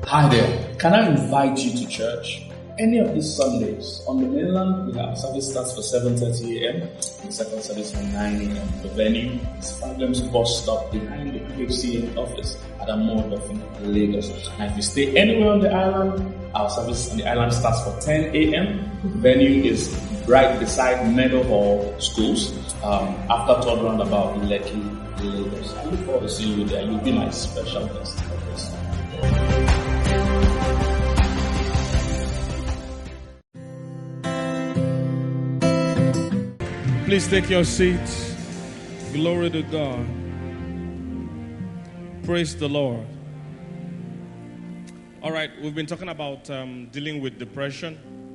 Hi there. Can I invite you to church? Any of these Sundays. On the mainland, the service starts for 7:30 a.m. The second service for 9 a.m. The venue is Problems Bus Stop behind the PHCN office at Amodofin, Lagos. And if you stay anywhere on the island, our service on the island starts for 10 a.m. The venue is right beside Meadow Hall Schools, after third roundabout in Lekki, Lagos. I look forward to seeing you there. You'll be my special guest. Please take your seats. Glory to God. Praise the Lord. All right, we've been talking about dealing with depression.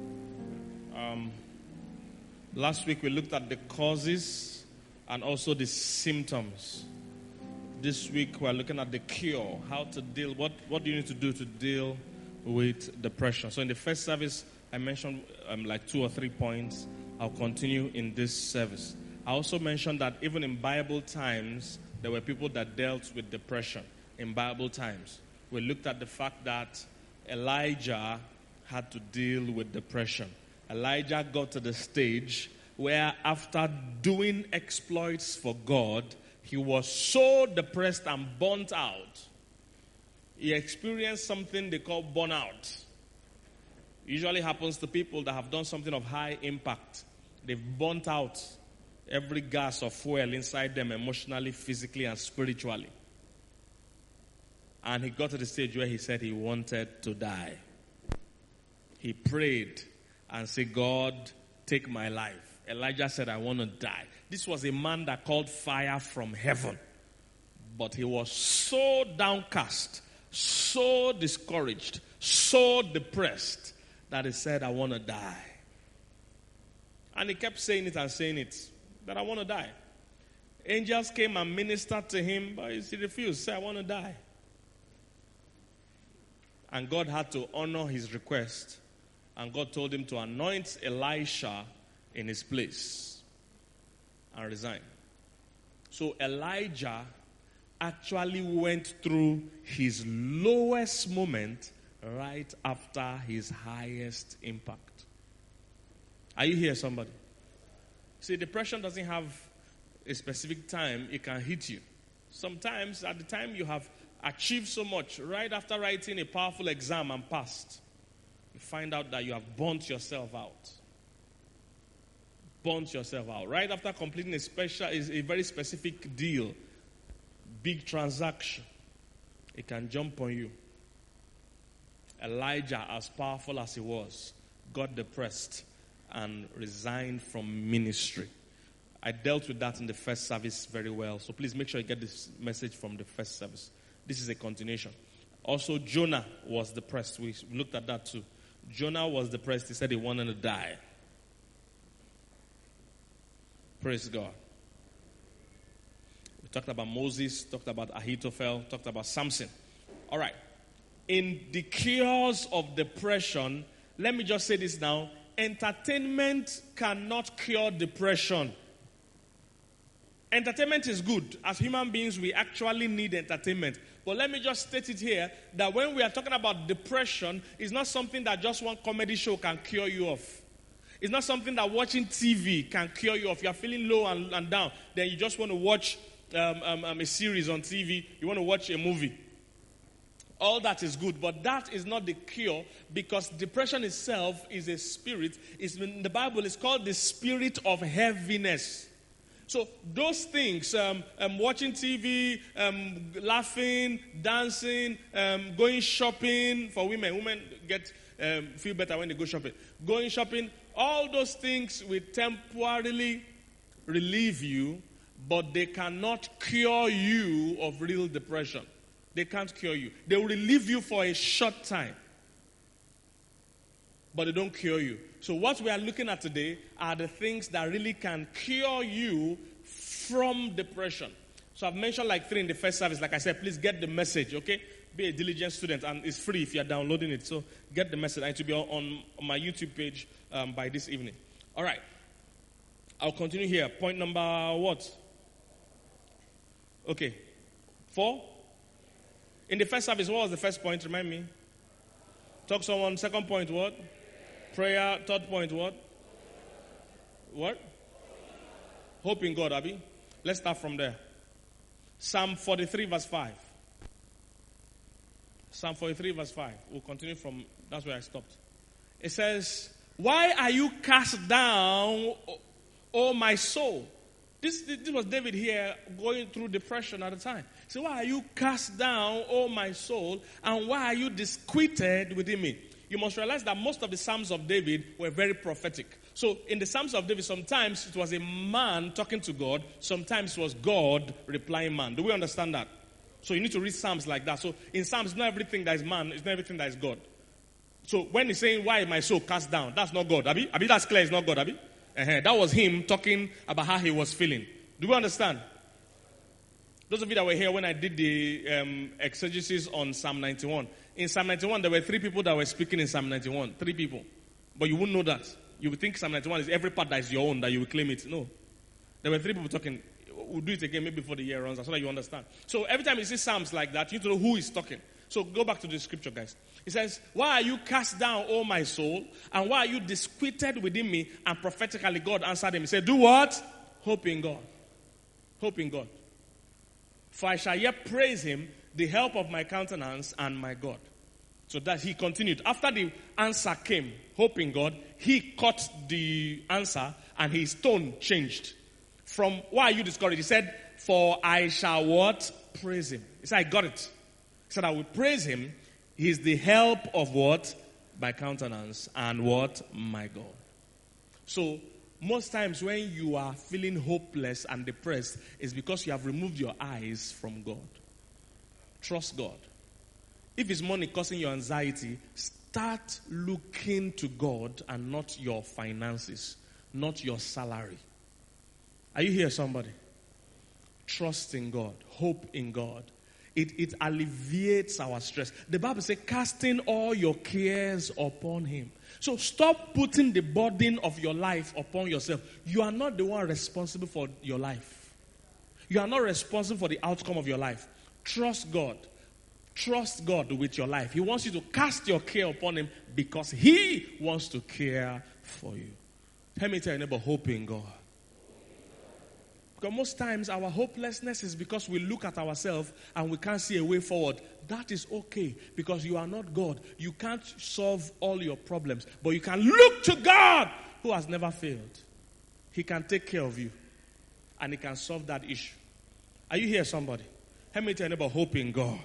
Last week we looked at the causes and also the symptoms. This week we're looking at the cure, how to deal, what do you need to do to deal with depression. So in the first service, I mentioned like 2 or 3 points. I'll continue in this service. I also mentioned that even in Bible times, there were people that dealt with depression in Bible times. We looked at the fact that Elijah had to deal with depression. Elijah got to the stage where after doing exploits for God, he was so depressed and burnt out. He experienced something they call burnout. Usually happens to people that have done something of high impact. They've burnt out every gas of fuel inside them emotionally, physically, and spiritually. And he got to the stage where he said he wanted to die. He prayed and said, God, take my life. Elijah said, I want to die. This was a man that called fire from heaven. But he was so downcast, so discouraged, so depressed, that he said, I want to die. And he kept saying it, that I want to die. Angels came and ministered to him, but he refused, said, I want to die. And God had to honor his request. And God told him to anoint Elisha in his place and resign. So Elijah actually went through his lowest moment right after his highest impact. Are you here, somebody? See, depression doesn't have a specific time it can hit you. Sometimes at the time you have achieved so much, right after writing a powerful exam and passed, you find out that you have burnt yourself out. Burnt yourself out. Right after completing a very specific deal, big transaction, it can jump on you. Elijah, as powerful as he was, got depressed and resigned from ministry. I dealt with that in the first service very well. So please make sure you get this message from the first service. This is a continuation. Also, Jonah was depressed. We looked at that too. Jonah was depressed. He said he wanted to die. Praise God. We talked about Moses, talked about Ahithophel, talked about Samson. All right. In the cures of depression, let me just say this now. Entertainment cannot cure depression. Entertainment is good. As human beings, we actually need entertainment. But let me just state it here, that when we are talking about depression, it's not something that just one comedy show can cure you of. It's not something that watching TV can cure you of. You're feeling low and down, then you just want to watch a series on TV. You want to watch a movie. All that is good, but that is not the cure, because depression itself is a spirit. In the Bible, it's called the spirit of heaviness. So those things, watching TV, laughing, dancing, going shopping for women. Women feel better when they go shopping. Going shopping, all those things will temporarily relieve you, but they cannot cure you of real depression. They can't cure you. They will relieve you for a short time, but they don't cure you. So what we are looking at today are the things that really can cure you from depression. So I've mentioned like 3 in the first service. Like I said, please get the message, okay? Be a diligent student, and it's free if you're downloading it. So get the message. It will be on my YouTube page by this evening. All right. I'll continue here. Point number what? Okay. 4? In the first service, what was the first point? Remind me. Talk someone. Second point, what? Prayer. Third point, what? What? Hope in God, Abi. Let's start from there. Psalm 43 verse 5. Psalm 43 verse 5. We'll continue from, that's where I stopped. It says, why are you cast down, O my soul? This was David here going through depression at the time. So why are you cast down, O my soul, and why are you disquieted within me? You must realize that most of the Psalms of David were very prophetic. So in the Psalms of David, sometimes it was a man talking to God, sometimes it was God replying man. Do we understand that? So you need to read Psalms like that. So in Psalms, it's not everything that is man, it's not everything that is God. So when he's saying, why is my soul cast down? That's not God, Abi. Abi, that's clear, it's not God, Abi. That was him talking about how he was feeling. Do we understand? Those of you that were here when I did the exegesis on Psalm 91. In Psalm 91, there were 3 people that were speaking in Psalm 91. 3 people. But you wouldn't know that. You would think Psalm 91 is every part that is your own, that you will claim it. No. There were 3 people talking. We'll do it again maybe before the year runs out so that you understand. So every time you see Psalms like that, you need to know who is talking. So go back to the scripture, guys. It says, why are you cast down, O my soul? And why are you disquieted within me? And prophetically God answered him. He said, do what? Hope in God. Hope in God. For I shall yet praise him, the help of my countenance and my God. So that he continued. After the answer came, hope in God, he caught the answer and his tone changed. From, why are you discouraged? He said, for I shall what? Praise him. He said, I got it. He said, I will praise him. He is the help of what? My countenance and what? My God. So, most times when you are feeling hopeless and depressed, it's because you have removed your eyes from God. Trust God. If it's money causing your anxiety, start looking to God and not your finances, not your salary. Are you here, somebody? Trust in God. Hope in God. It alleviates our stress. The Bible says, casting all your cares upon him. So stop putting the burden of your life upon yourself. You are not the one responsible for your life. You are not responsible for the outcome of your life. Trust God. Trust God with your life. He wants you to cast your care upon him because he wants to care for you. Let me tell you about hope in God. Because most times our hopelessness is because we look at ourselves and we can't see a way forward. That is okay because you are not God. You can't solve all your problems. But you can look to God who has never failed. He can take care of you. And he can solve that issue. Are you here, somebody? Let me tell you about hope in God.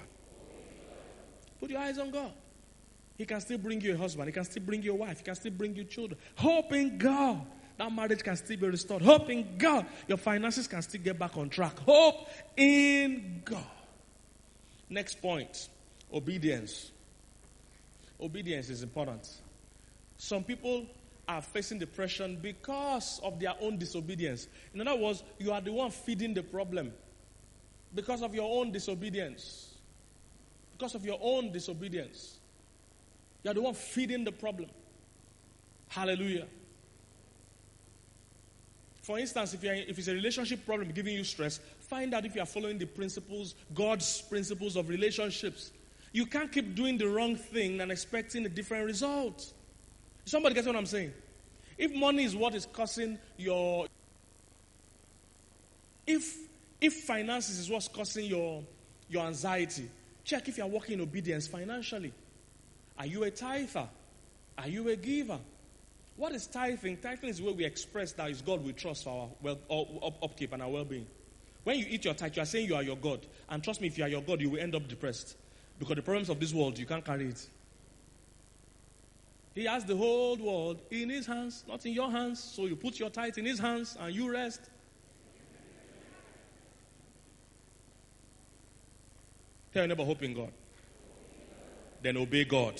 Put your eyes on God. He can still bring you a husband. He can still bring you a wife. He can still bring you children. Hope in God. That marriage can still be restored. Hope in God. Your finances can still get back on track. Hope in God. Next point. Obedience. Obedience is important. Some people are facing depression because of their own disobedience. In other words, you are the one feeding the problem. Because of your own disobedience. Because of your own disobedience. You are the one feeding the problem. Hallelujah. For instance, if it's a relationship problem giving you stress, find out if you are following the principles, God's principles of relationships. You can't keep doing the wrong thing and expecting a different result. Somebody gets what I'm saying? If money is what is causing your... If finances is what's causing your anxiety, check if you are working in obedience financially. Are you a tither? Are you a giver? What is tithing? Tithing is the way we express that is God we trust for our upkeep and our well-being. When you eat your tithe, you are saying you are your God. And trust me, if you are your God, you will end up depressed. Because the problems of this world, you can't carry it. He has the whole world in his hands, not in your hands. So you put your tithe in his hands and you rest. Tell your neighbor, hope in God. Then obey God.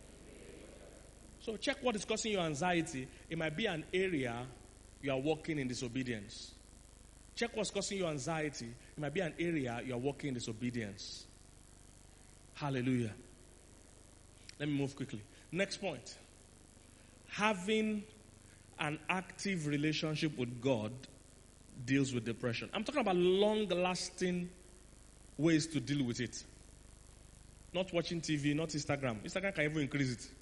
So check what is causing your anxiety. It might be an area you are walking in disobedience. Check what's causing your anxiety. It might be an area you are walking in disobedience. Hallelujah. Let me move quickly. Next point. Having an active relationship with God deals with depression. I'm talking about long-lasting ways to deal with it. Not watching TV, not Instagram. Instagram can even increase it.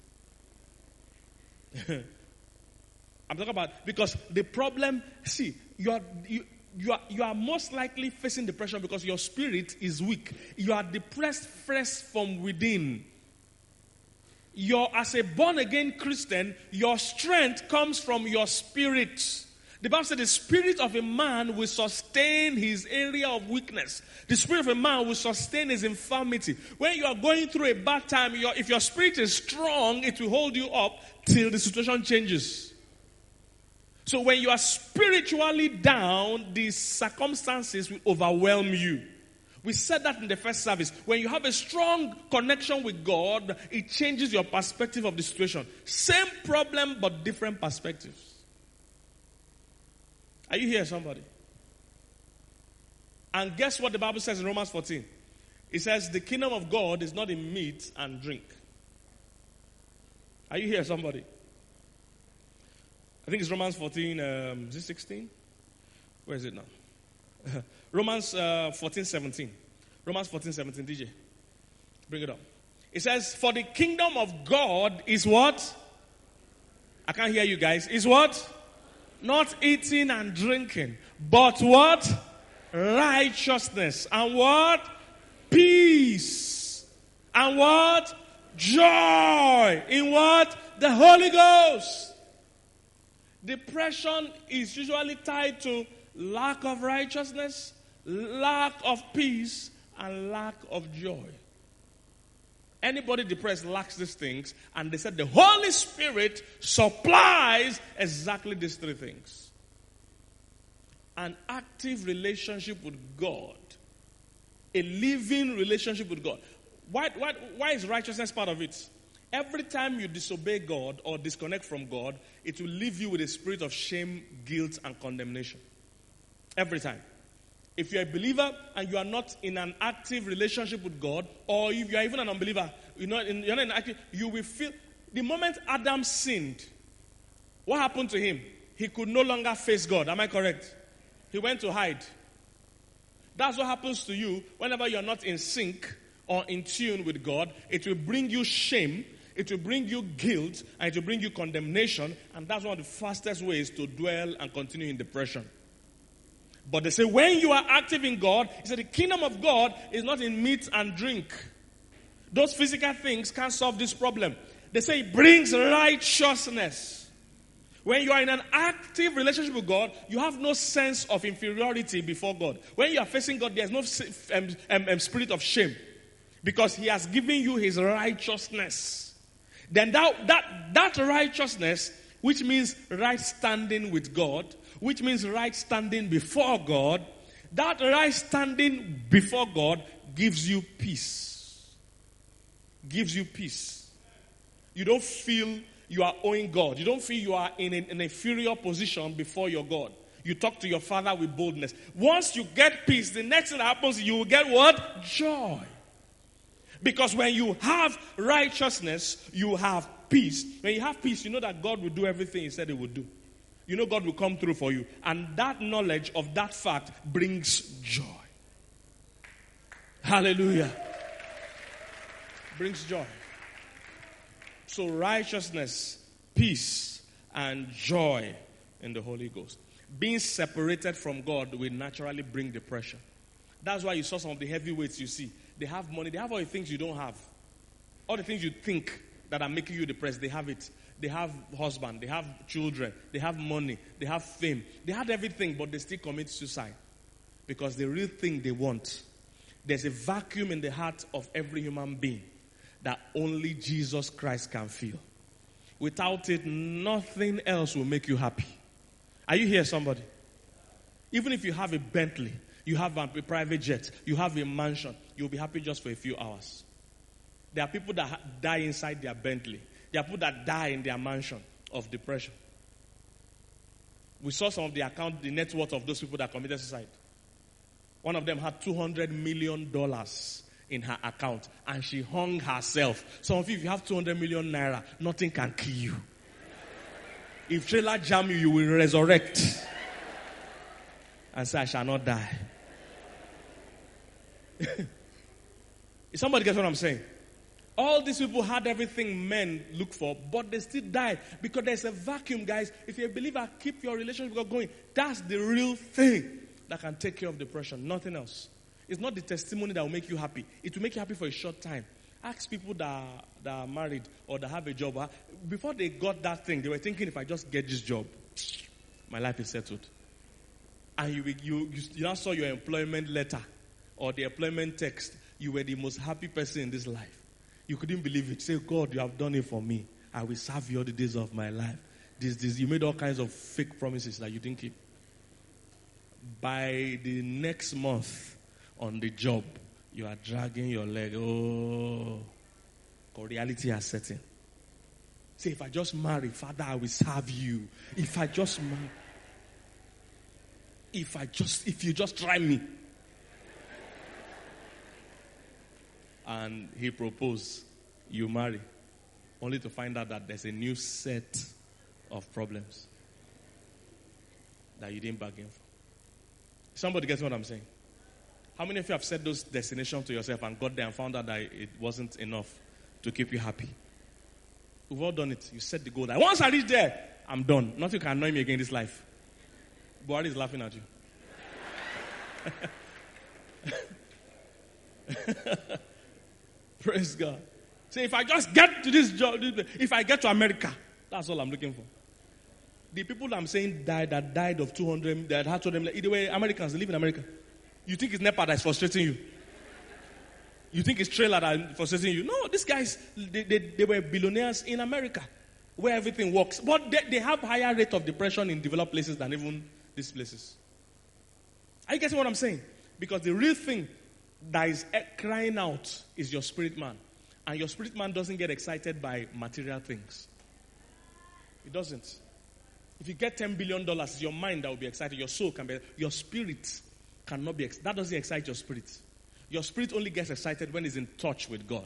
I'm talking about, because the problem, see, you are most likely facing depression because your spirit is weak. You are depressed first from within. As a born-again Christian, your strength comes from your spirit. The Bible said the spirit of a man will sustain his area of weakness. The spirit of a man will sustain his infirmity. When you are going through a bad time, if your spirit is strong, it will hold you up till the situation changes. So when you are spiritually down, the circumstances will overwhelm you. We said that in the first service. When you have a strong connection with God, it changes your perspective of the situation. Same problem, but different perspectives. Are you here, somebody? And guess what the Bible says in Romans 14? It says the kingdom of God is not in meat and drink. Are you here, somebody? I think it's Romans 14, is it 16? Where is it now? Romans 14, 17. Romans 14, 17, DJ. Bring it up. It says, for the kingdom of God is what? I can't hear you guys. Is what? Not eating and drinking, but what? Righteousness. And what? Peace. And what? Joy. In what? The Holy Ghost. Depression is usually tied to lack of righteousness, lack of peace, and lack of joy. Anybody depressed lacks these things, and they said the Holy Spirit supplies exactly these three things. An active relationship with God, a living relationship with God. Why is righteousness part of it? Every time you disobey God or disconnect from God, it will leave you with a spirit of shame, guilt, and condemnation. Every time. If you're a believer and you are not in an active relationship with God, or if you are even an unbeliever, you're not in active, you will feel, the moment Adam sinned, what happened to him? He could no longer face God. Am I correct? He went to hide. That's what happens to you whenever you're not in sync or in tune with God. It will bring you shame, it will bring you guilt, and it will bring you condemnation, and that's one of the fastest ways to dwell and continue in depression. But they say when you are active in God, he said the kingdom of God is not in meat and drink. Those physical things can't solve this problem. They say it brings righteousness. When you are in an active relationship with God, you have no sense of inferiority before God. When you are facing God, there's no spirit of shame, because he has given you his righteousness. Then that righteousness, which means right standing with God, which means right standing before God, that right standing before God gives you peace. Gives you peace. You don't feel you are owing God. You don't feel you are in an inferior position before your God. You talk to your Father with boldness. Once you get peace, the next thing that happens, you will get what? Joy. Because when you have righteousness, you have peace. When you have peace, you know that God will do everything he said he would do. You know God will come through for you. And that knowledge of that fact brings joy. Hallelujah. Brings joy. So righteousness, peace, and joy in the Holy Ghost. Being separated from God will naturally bring depression. That's why you saw some of the heavyweights you see. They have money. They have all the things you don't have. All the things you think that are making you depressed, they have it. They have husband, they have children, they have money, they have fame. They had everything, but they still commit suicide. Because the real thing they want, there's a vacuum in the heart of every human being that only Jesus Christ can fill. Without it, nothing else will make you happy. Are you here, somebody? Even if you have a Bentley, you have a private jet, you have a mansion, you'll be happy just for a few hours. There are people that die inside their Bentley. There are people that die in their mansion of depression. We saw some of the net worth of those people that committed suicide. One of them had $200 million in her account, and she hung herself. Some of you, if you have 200 million naira, nothing can kill you. If trailer jam you, you will resurrect and say, I shall not die. Somebody gets what I'm saying? All these people had everything men look for, but they still died because there's a vacuum, guys. If you're a believer, keep your relationship with God going. That's the real thing that can take care of depression, nothing else. It's not the testimony that will make you happy. It will make you happy for a short time. Ask people that are married or that have a job. Before they got that thing, they were thinking, if I just get this job, my life is settled. And you now saw your employment letter or the employment text. You were the most happy person in this life. You couldn't believe it. Say, God, you have done it for me. I will serve you all the days of my life. You made all kinds of fake promises that you didn't keep. By the next month on the job, you are dragging your leg. Oh, because reality has set in. Say, if I just marry, Father, I will serve you. If I just marry, if you just try me. And he proposed, you marry, only to find out that there's a new set of problems that you didn't bargain for. Somebody gets what I'm saying? How many of you have set those destinations to yourself and got there and found out that it wasn't enough to keep you happy? We've all done it. You set the goal that once I reach there, I'm done. Nothing can annoy me again in this life. Buhari is laughing at you. Praise God. Say, if I just get to this job, if I get to America, that's all I'm looking for. The people that I'm saying that died of 200, that had 200, they were Americans, they live in America. You think it's NEPA that's frustrating you? You think it's trailer that's frustrating you? No, these guys, they were billionaires in America, where everything works. But they have higher rate of depression in developed places than even these places. Are you getting what I'm saying? Because the real thing that is crying out is your spirit man. And your spirit man doesn't get excited by material things. It doesn't. If you get $10 billion, it's your mind that will be excited. Your soul can be. Your spirit cannot be excited. That doesn't excite your spirit. Your spirit only gets excited when it's in touch with God.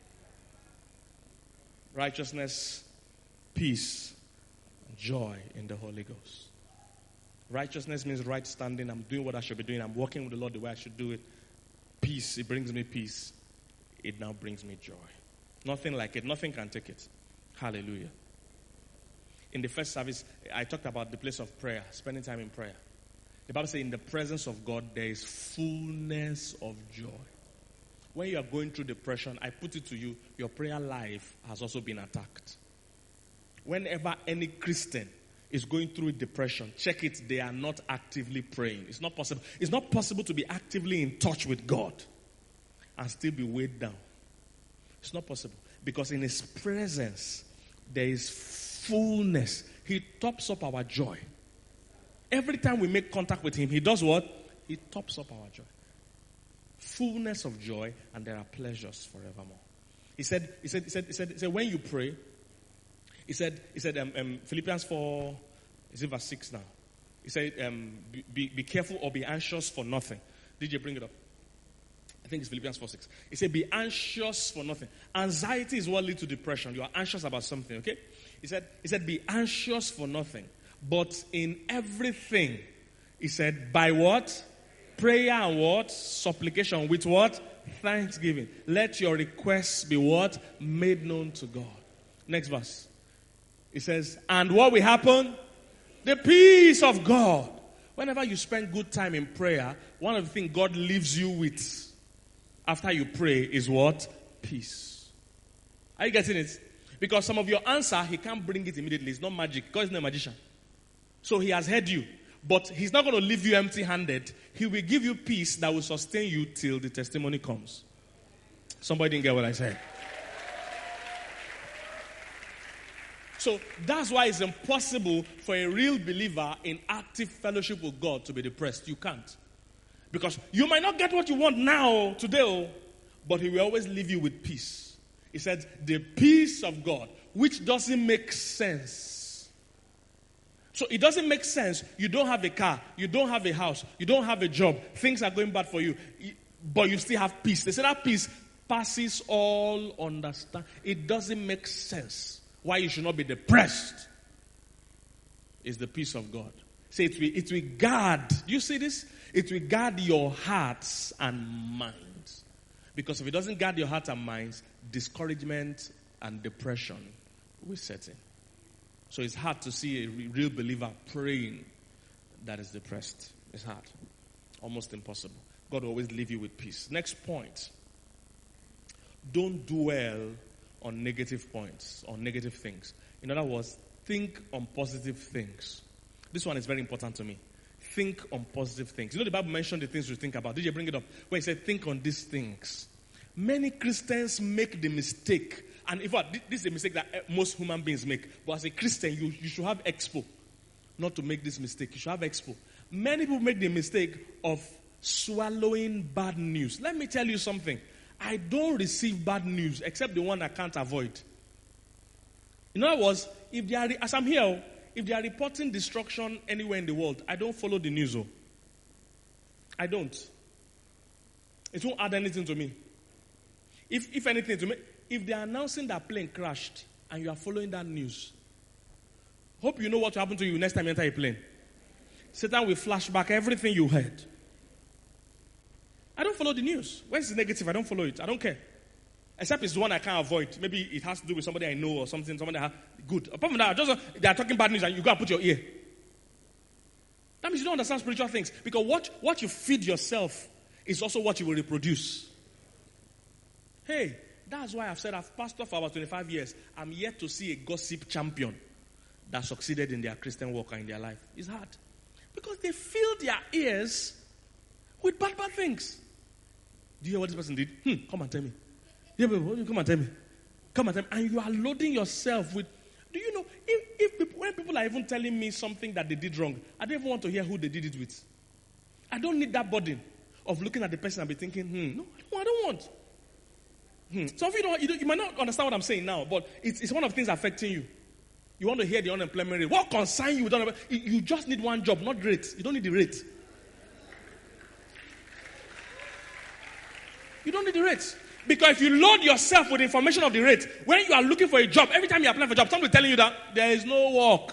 Righteousness, peace, joy in the Holy Ghost. Righteousness means right standing. I'm doing what I should be doing. I'm walking with the Lord the way I should do it. Peace, it brings me peace. It now brings me joy. Nothing like it. Nothing can take it. Hallelujah. In the first service, I talked about the place of prayer, spending time in prayer. The Bible says in the presence of God, there is fullness of joy. When you are going through depression, I put it to you, your prayer life has also been attacked. Whenever any Christian is going through depression, check it, they are not actively praying. It's not possible. It's not possible to be actively in touch with God and still be weighed down. It's not possible. Because in His presence, there is fullness. He tops up our joy. Every time we make contact with Him, He does what? He tops up our joy. Fullness of joy, and there are pleasures forevermore. He said, when you pray, He said, Philippians 4, is it verse 6 now? He said, be careful or be anxious for nothing. Did you bring it up? I think it's Philippians 4:6. He said, be anxious for nothing. Anxiety is what leads to depression. You are anxious about something, okay? He said, be anxious for nothing. But in everything, he said, by what? Prayer and what? Supplication. With what? Thanksgiving. Let your requests be what? Made known to God. Next verse. It says, and what will happen? The peace of God. Whenever you spend good time in prayer, one of the things God leaves you with after you pray is what? Peace. Are you getting it? Because some of your answer, He can't bring it immediately. It's not magic. God is not a magician. So He has heard you. But He's not going to leave you empty-handed. He will give you peace that will sustain you till the testimony comes. Somebody didn't get what I said. So that's why it's impossible for a real believer in active fellowship with God to be depressed. You can't. Because you might not get what you want now, today, but He will always leave you with peace. He said, the peace of God, which doesn't make sense. So it doesn't make sense. You don't have a car. You don't have a house. You don't have a job. Things are going bad for you. But you still have peace. They say that peace passes all understanding. It doesn't make sense. Why you should not be depressed is the peace of God. Say it will guard. You see this? It will guard your hearts and minds. Because if it doesn't guard your heart and minds, discouragement and depression will set in. So it's hard to see a real believer praying that is depressed. It's hard. Almost impossible. God will always leave you with peace. Next point. Don't dwell on negative points, on negative things. In other words, think on positive things. This one is very important to me. Think on positive things. You know the Bible mentioned the things you think about. Did you bring it up? Where it said, think on these things. Many Christians make the mistake. And in fact, this is a mistake that most human beings make. But as a Christian, you should have expo. Not to make this mistake. You should have expo. Many people make the mistake of swallowing bad news. Let me tell you something. I don't receive bad news except the one I can't avoid. In other words, if they are, as I'm here, if they are reporting destruction anywhere in the world, I don't follow the news. I don't. It won't add anything to me. If anything to me, if they are announcing that plane crashed and you are following that news, hope you know what will happen to you next time you enter a plane. Satan will flash back everything you heard. I don't follow the news. When it's negative, I don't follow it. I don't care. Except it's the one I can't avoid. Maybe it has to do with somebody I know or something. Somebody that good. Apart from that, they are talking bad news and you go and put your ear. That means you don't understand spiritual things. Because what you feed yourself is also what you will reproduce. Hey, that's why I've said I've pastored for about 25 years. I'm yet to see a gossip champion that succeeded in their Christian walk and in their life. It's hard. Because they fill their ears with bad things. Do you hear what this person did? Come and tell me. Yeah, come and tell me. Come and tell me. And you are loading yourself with... Do you know, when people are even telling me something that they did wrong, I don't even want to hear who they did it with. I don't need that burden of looking at the person and be thinking, no, I don't want. Some of you might not understand what I'm saying now, but it's one of the things affecting you. You want to hear the unemployment rate. What concerns you with unemployment? You just need one job, not rate. You don't need the rate. You don't need the rate. Because if you load yourself with information of the rate, when you are looking for a job, every time you apply for a job, somebody telling you that there is no work.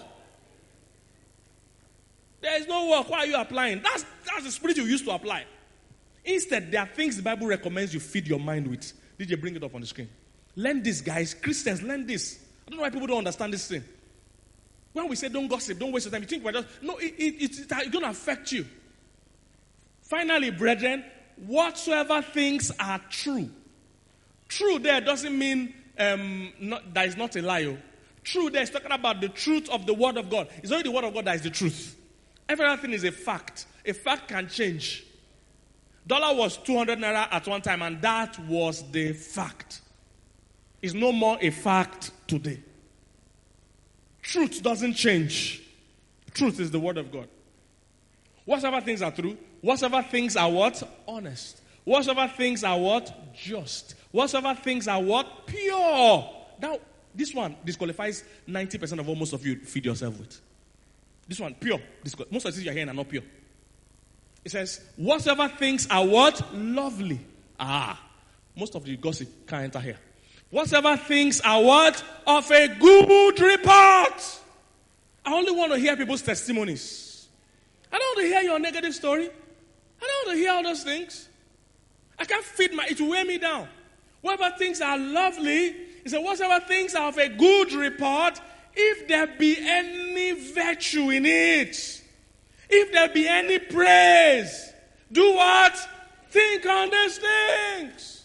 There is no work. Why are you applying? That's the spirit you used to apply. Instead, there are things the Bible recommends you feed your mind with. Did you bring it up on the screen? Learn this, guys. Christians, learn this. I don't know why people don't understand this thing. When we say don't gossip, don't waste your time, you think we're just... No, it's going to affect you. Finally, brethren, whatsoever things are true. True there doesn't mean that is not a lie. True there is talking about the truth of the word of God. It's only the word of God that is the truth. Every other thing is a fact. A fact can change. Dollar was 200 naira at one time, and that was the fact. It's no more a fact today. Truth doesn't change. Truth is the word of God. Whatsoever things are true, whatsoever things are what? Honest. Whatsoever things are what? Just. Whatsoever things are what? Pure. Now, this one disqualifies 90% of what most of you feed yourself with. This one, pure. Most of the things you're hearing are not pure. It says, whatsoever things are what? Lovely. Most of the gossip can't enter here. Whatsoever things are what? Of a good report. I only want to hear people's testimonies. I don't want to hear your negative story. I don't want to hear all those things. I can't feed it will weigh me down. Whatever things are lovely, it says, whatsoever things are of a good report, if there be any virtue in it, if there be any praise, do what? Think on these things.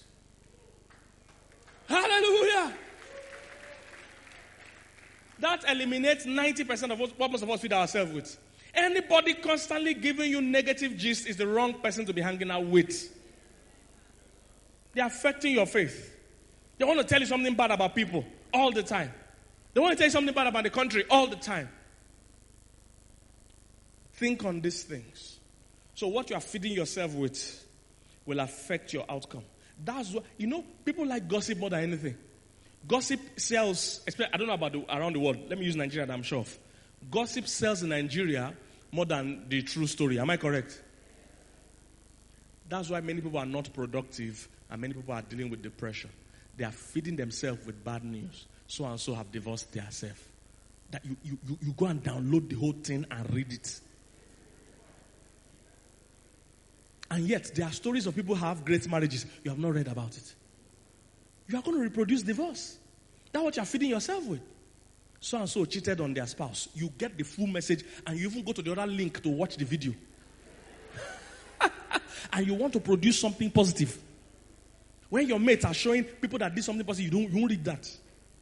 Hallelujah. That eliminates 90% of what most of us feed ourselves with. Anybody constantly giving you negative gist is the wrong person to be hanging out with. They're affecting your faith. They want to tell you something bad about people all the time. They want to tell you something bad about the country all the time. Think on these things. So what you are feeding yourself with will affect your outcome. That's what, people like gossip more than anything. Gossip sells, I don't know about around the world. Let me use Nigeria that I'm sure of. Gossip sells in Nigeria more than the true story. Am I correct? That's why many people are not productive and many people are dealing with depression. They are feeding themselves with bad news. So and so have divorced themselves. That you go and download the whole thing and read it. And yet, there are stories of people who have great marriages. You have not read about it. You are going to reproduce divorce. That's what you are feeding yourself with. So and so cheated on their spouse. You get the full message and you even go to the other link to watch the video. And you want to produce something positive. When your mates are showing people that did something positive, you don't read that.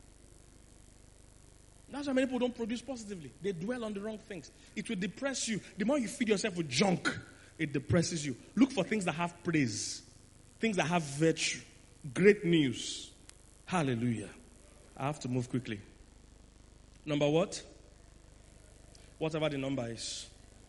That's why many people don't produce positively. They dwell on the wrong things. It will depress you. The more you feed yourself with junk, it depresses you. Look for things that have praise. Things that have virtue. Great news. Hallelujah. I have to move quickly. Number what? Whatever the number is.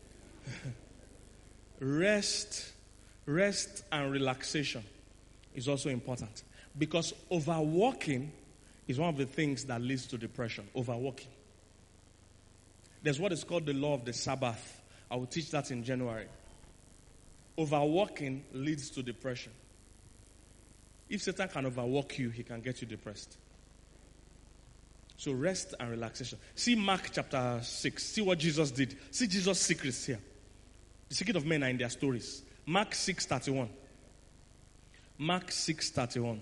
Rest and relaxation is also important. Because overworking is one of the things that leads to depression. Overworking. There's what is called the law of the Sabbath. I will teach that in January. Overworking leads to depression. If Satan can overwork you, he can get you depressed. So rest and relaxation. See Mark chapter 6. See what Jesus did. See Jesus' secrets here. The secret of men are in their stories. Mark 6:31. Mark 6:31.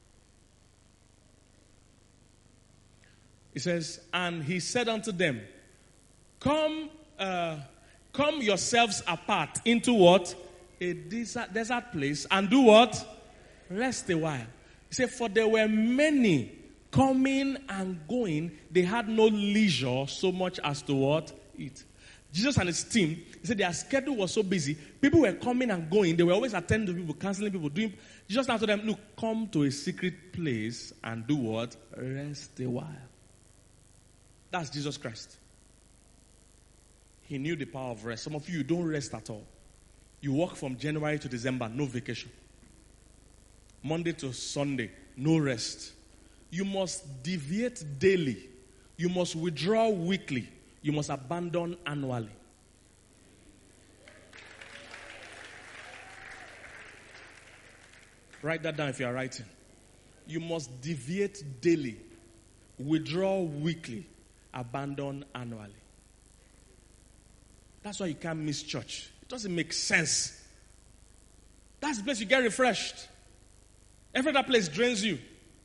It says, and he said unto them, come yourselves apart into what? A desert place, and do what? Rest a while. He said, for there were many coming and going. They had no leisure so much as to what? Eat. Jesus and his team, he said their schedule was so busy. People were coming and going. They were always attending to people, counseling people, doing. Jesus told them, look, come to a secret place and do what? Rest a while. That's Jesus Christ. He knew the power of rest. Some of you don't rest at all. You work from January to December, no vacation. Monday to Sunday, no rest. You must deviate daily. You must withdraw weekly. You must abandon annually. Write that down if you are writing. You must deviate daily. Withdraw weekly. Abandon annually. That's why you can't miss church. It doesn't make sense. That's the place you get refreshed. Every other place drains you.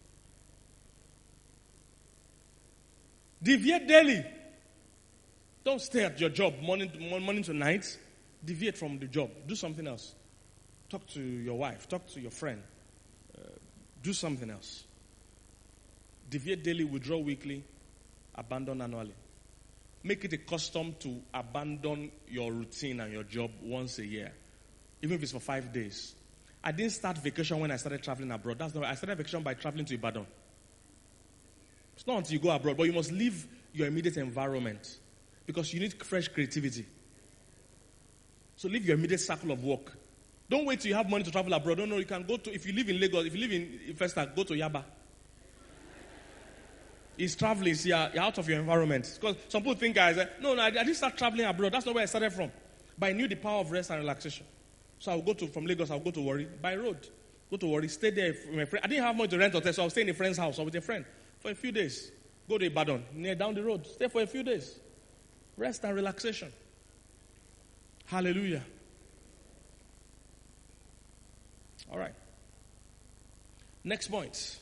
Deviate daily. Don't stay at your job morning to night. Deviate from the job. Do something else. Talk to your wife. Talk to your friend. Do something else. Deviate daily, withdraw weekly, abandon annually. Make it a custom to abandon your routine and your job once a year. Even if it's for 5 days. I didn't start vacation when I started traveling abroad. That's not. I started vacation by traveling to Ibadan. It's not until you go abroad, but you must leave your immediate environment because you need fresh creativity. So leave your immediate circle of work. Don't wait till you have money to travel abroad. No, you can go to, if you live in Lagos, if you live in Festac, go to Yaba. It's traveling, so you're out of your environment. Because some people think, guys, no, I didn't start traveling abroad. That's not where I started from. But I knew the power of rest and relaxation. So from Lagos, I'll go to Warri by road. Go to Warri, stay there with my friend. I didn't have money to rent hotel, so I was staying in a friend's house or with a friend for a few days. Go to Ibadan, near down the road. Stay for a few days. Rest and relaxation. Hallelujah. All right. Next point.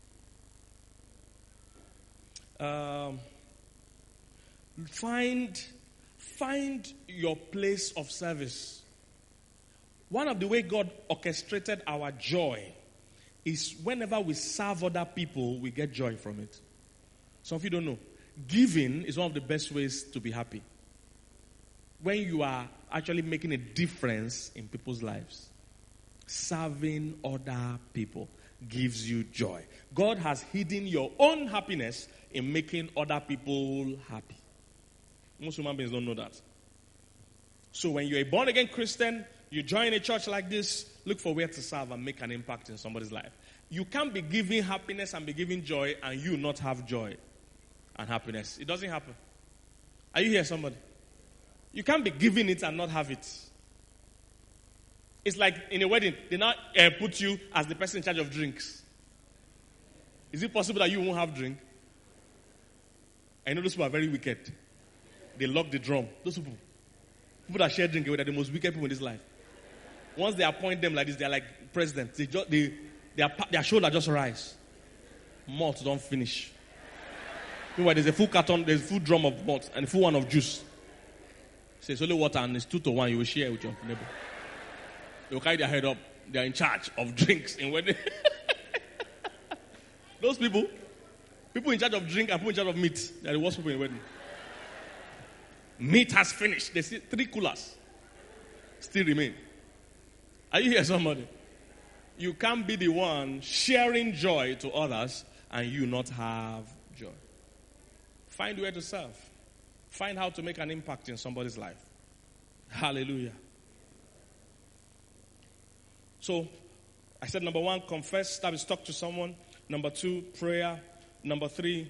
Find your place of service. One of the way God orchestrated our joy is whenever we serve other people, we get joy from it. Some of you don't know. Giving is one of the best ways to be happy. When you are actually making a difference in people's lives. Serving other people gives you joy. God has hidden your own happiness in making other people happy. Most human beings don't know that. So when you're a born-again Christian, you join a church like this, look for where to serve and make an impact in somebody's life. You can't be giving happiness and be giving joy and you not have joy and happiness. It doesn't happen. Are you here, somebody? You can't be giving it and not have it. It's like in a wedding, they now put you as the person in charge of drinks. Is it possible that you won't have drink? I know those people are very wicked. They lock the drum. Those people that share drink, they're the most wicked people in this life. Once they appoint them like this, they're like presidents. Their shoulder just rise. Malt don't finish. Meanwhile, there's a full carton, there's a full drum of malt and a full one of juice. So it's only water and it's 2-1. You will share with your neighbor. They will carry their head up. They are in charge of drinks in wedding. Those people in charge of drink and people in charge of meat, they are the worst people in wedding. Meat has finished. They see 3 coolers still remain. Are you here, somebody? You can't be the one sharing joy to others and you not have joy. Find where to serve. Find how to make an impact in somebody's life. Hallelujah. So, I said number 1, confess, that is talk to someone. Number 2, prayer. Number 3,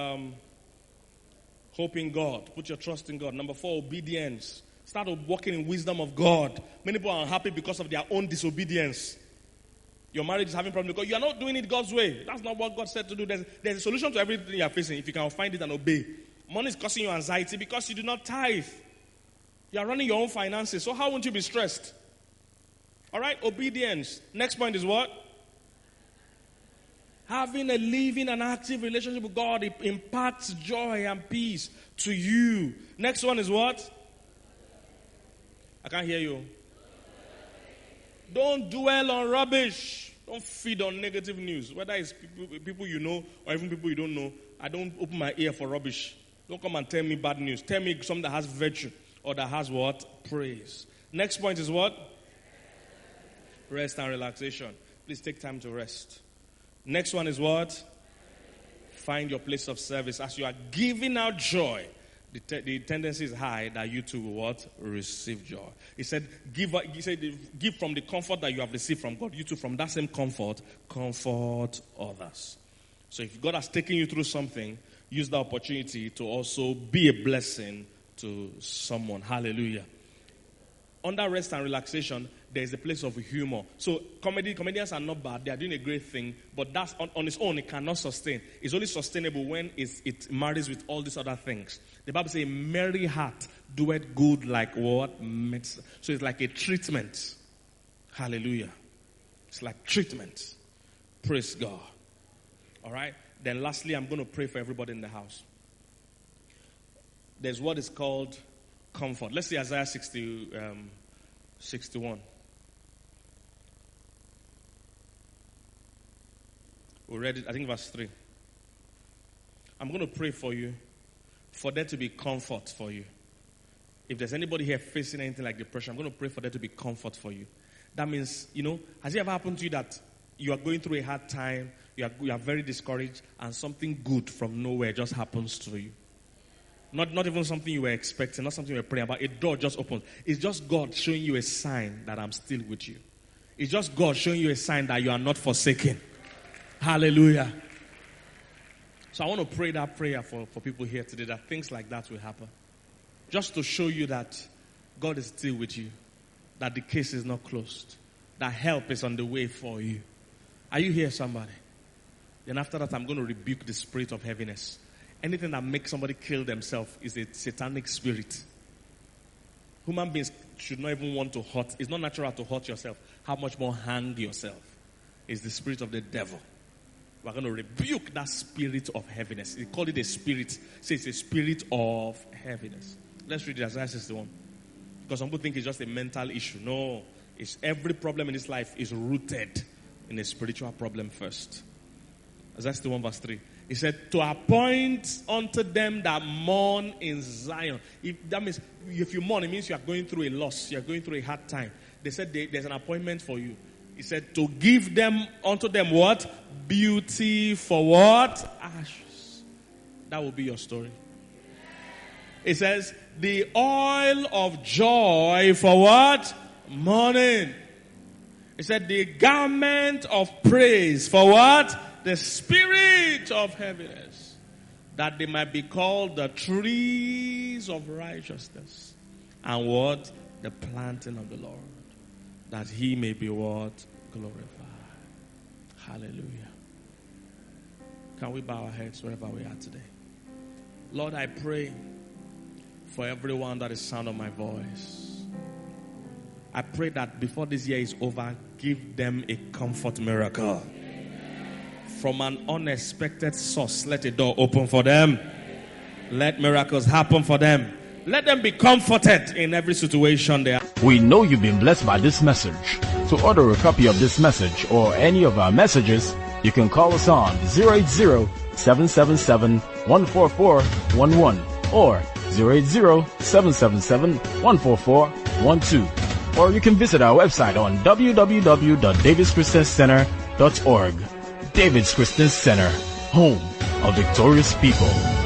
hope in God. Put your trust in God. Number 4, obedience. Start walking in wisdom of God. Many people are unhappy because of their own disobedience. Your marriage is having problems because you are not doing it God's way. That's not what God said to do. There's a solution to everything you are facing if you can find it and obey. Money is causing you anxiety because you do not tithe. You are running your own finances. So how won't you be stressed? All right, obedience. Next point is what? Having a living and active relationship with God, it imparts joy and peace to you. Next one is what? I can't hear you. Don't dwell on rubbish. Don't feed on negative news. Whether it's people you know or even people you don't know. I don't open my ear for rubbish. Don't come and tell me bad news. Tell me something that has virtue or that has what? Praise. Next point is what? Rest and relaxation. Please take time to rest. Next one is what? Find your place of service. As you are giving out joy, the tendency is high that you too will what? Receive joy. He said, give from the comfort that you have received from God. You too, from that same comfort others. So if God has taken you through something, use the opportunity to also be a blessing to someone. Hallelujah. Under rest and relaxation, there is a place of humor. So comedians are not bad. They are doing a great thing. But that's on its own, it cannot sustain. It's only sustainable when it marries with all these other things. The Bible says, merry heart doeth good like what? Medicine. So it's like a treatment. Hallelujah. It's like treatment. Praise God. All right. Then lastly, I'm going to pray for everybody in the house. There's what is called comfort. Let's see Isaiah 61. We read it, I think verse 3. I'm going to pray for you, for there to be comfort for you. If there's anybody here facing anything like depression, I'm going to pray for there to be comfort for you. That means, has it ever happened to you that you are going through a hard time, you are very discouraged, and something good from nowhere just happens to you? Not even something you were expecting, not something you were praying about. A door just opens. It's just God showing you a sign that I'm still with you. It's just God showing you a sign that you are not forsaken. Hallelujah. So I want to pray that prayer for people here today, that things like that will happen. Just to show you that God is still with you. That the case is not closed. That help is on the way for you. Are you here, somebody? Then after that, I'm going to rebuke the spirit of heaviness. Anything that makes somebody kill themselves is a satanic spirit. Human beings should not even want to hurt. It's not natural to hurt yourself. How much more hang yourself? It's the spirit of the devil. We're going to rebuke that spirit of heaviness. They call it a spirit. Say it's a spirit of heaviness. Let's read Isaiah 61. Because some people think it's just a mental issue. No. It's every problem in this life is rooted in a spiritual problem first. Isaiah 61 verse 3. He said, to appoint unto them that mourn in Zion. That means if you mourn, it means you are going through a loss. You are going through a hard time. They said there's an appointment for you. He said to give them unto them what? Beauty for what? Ashes. That will be your story. It says the oil of joy for what? Mourning. It said the garment of praise for what? The spirit of heaviness. That they might be called the trees of righteousness. And what? The planting of the Lord. That he may be what? Glorified. Hallelujah. Can we bow our heads wherever we are today? Lord, I pray for everyone that is sound of my voice. I pray that before this year is over, give them a comfort miracle. From an unexpected source, let a door open for them. Let miracles happen for them. Let them be comforted in every situation they are. We know you've been blessed by this message. To order a copy of this message or any of our messages, you can call us on 080-777-14411 or 080-777-14412. Or you can visit our website on www.davidschristiancenter.org. David's Christian Center, home of victorious people.